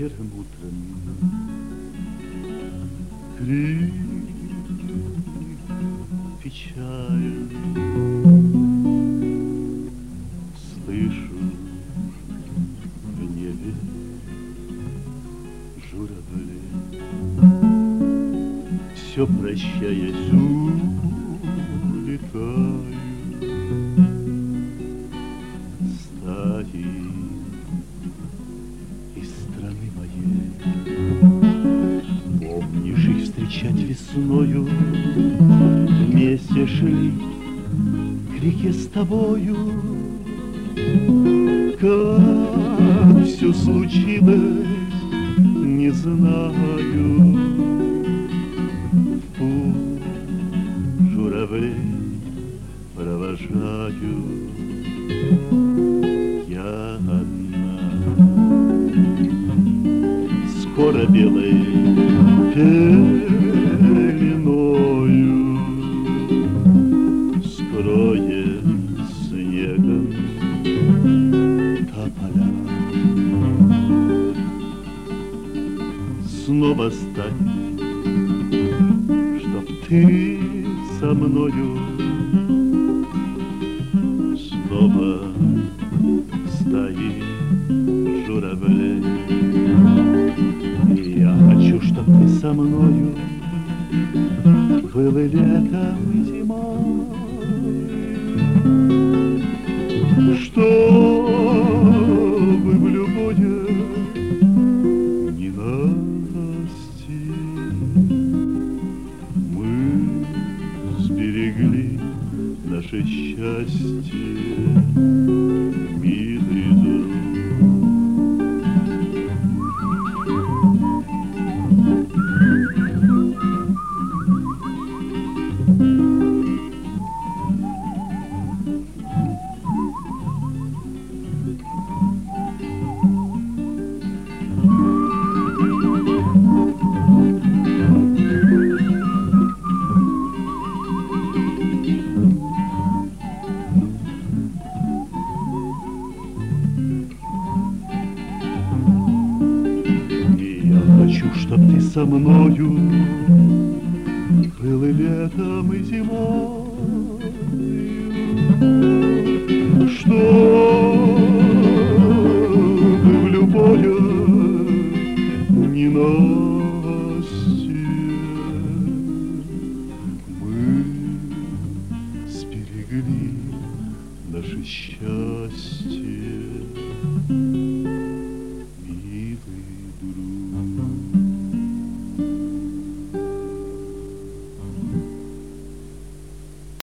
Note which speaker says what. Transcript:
Speaker 1: серым утром крик печаль слышу в небе журавли, все прощаясь улетаю. Стаи из страны моей, помнишь их встречать весною? Вместе шли к реке с тобою. Как все случилось, не знаю. В путь журавлей провожаю я одна. Скоро белой пеленою скроет снегом тополя. Снова стань, чтоб ты со мною снова стаи журавлей. И я хочу, чтоб ты со мною был и летом, и зимой, чтобы в любое ненастье мы сберегли наше счастье, милый друг. Хочу, чтоб ты со мною был и летом, и зимой, чтобы в любое ненастье мы сберегли наше счастье.